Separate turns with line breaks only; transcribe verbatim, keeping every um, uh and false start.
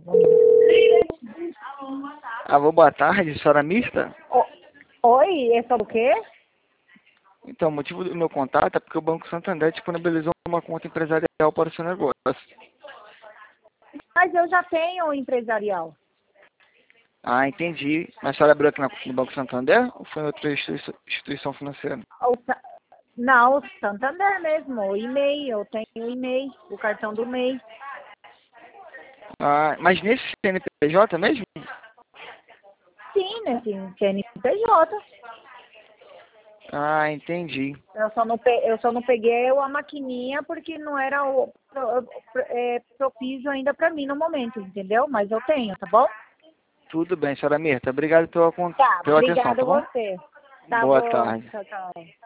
Alô, boa tarde, senhora mista?
O- Oi, é sobre o quê?
Então, o motivo do meu contato é porque o Banco Santander disponibilizou uma conta empresarial para o seu negócio.
Mas eu já tenho o empresarial.
Ah, entendi. Mas a senhora abriu aqui na- no Banco Santander ou foi em outra instituição instituição financeira?
O Sa- Não, o Santander mesmo, o e-mail, eu tenho o e-mail, o cartão do MEI.
Ah, mas nesse C N P J mesmo?
Sim, nesse C N P J.
Ah, entendi.
Eu só não, pe- eu só não peguei a maquininha porque não era o pro- pro- é, propício ainda para mim no momento, entendeu? Mas eu tenho, tá bom?
Tudo bem, senhora Mirta. Obrigado pela, con-
Tá,
pela atenção,
obrigada
tá
a
bom?
você. Tá
Boa
bom,
tarde.
tchau, tchau.